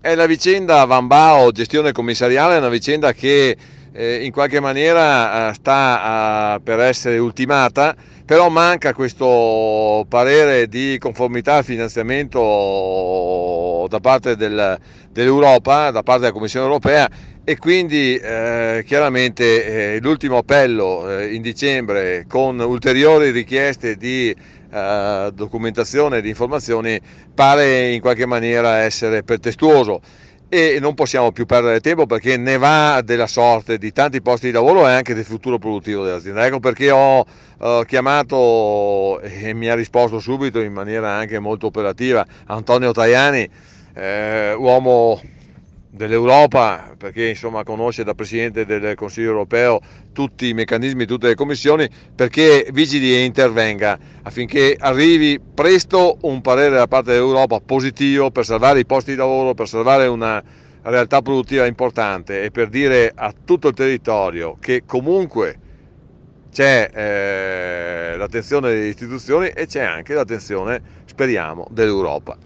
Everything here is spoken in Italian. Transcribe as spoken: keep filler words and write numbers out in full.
è la vicenda Vambao, gestione commissariale, è una vicenda che eh, in qualche maniera eh, sta eh, per essere ultimata, però manca questo parere di conformità al finanziamento da parte del, dell'Europa, da parte della Commissione europea, e quindi eh, chiaramente eh, l'ultimo appello eh, in dicembre con ulteriori richieste di eh, documentazione e di informazioni pare in qualche maniera essere pretestuoso, e non possiamo più perdere tempo perché ne va della sorte di tanti posti di lavoro e anche del futuro produttivo dell'azienda. Ecco perché ho eh, chiamato e mi ha risposto subito in maniera anche molto operativa Antonio Tajani, eh, uomo dell'Europa, perché insomma conosce da Presidente del Consiglio europeo tutti i meccanismi, tutte le commissioni, perché vigili e intervenga affinché arrivi presto un parere da parte dell'Europa positivo per salvare i posti di lavoro, per salvare una realtà produttiva importante e per dire a tutto il territorio che comunque c'è eh, l'attenzione delle istituzioni e c'è anche l'attenzione, speriamo, dell'Europa.